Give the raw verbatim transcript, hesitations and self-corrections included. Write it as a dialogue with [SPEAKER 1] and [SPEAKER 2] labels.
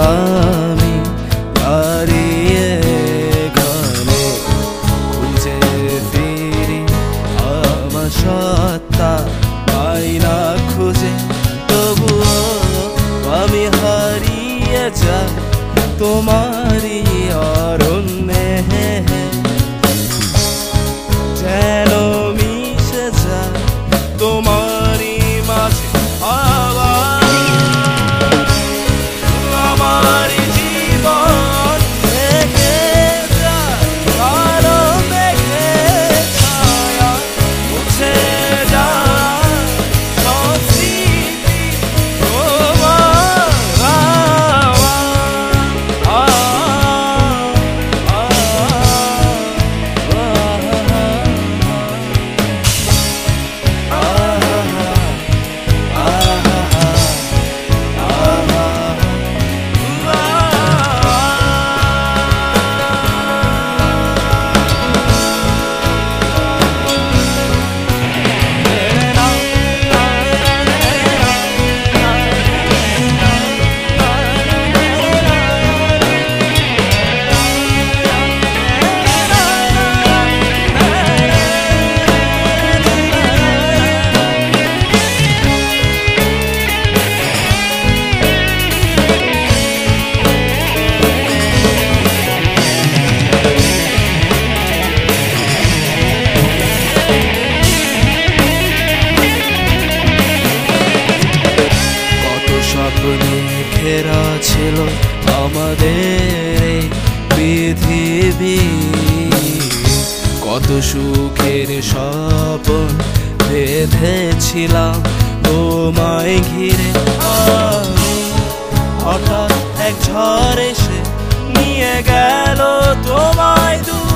[SPEAKER 1] আমি হারিয়ে ঘরে খুঁজে ফিরি আমার সত্তা পাই না খুঁজে, তবুও আমি হারিয়ে যাই তোমারই অরণ্যে, যেন মিশে যায় তোমারই মাঝে আবার আমার জীবন থেকে যায় কালো মেঘের ছায়া, মুছে যায় সব স্মৃতি তোমার। স্বপ্নে ঘেরা ছিল আমাদের পৃথিবী, কত সুখের স্বপ্ন বেঁধেছিলাম তোমায় ঘিরে। হঠাৎ এক ঝড় এসে নিয়ে গেল তোমায় দূরে।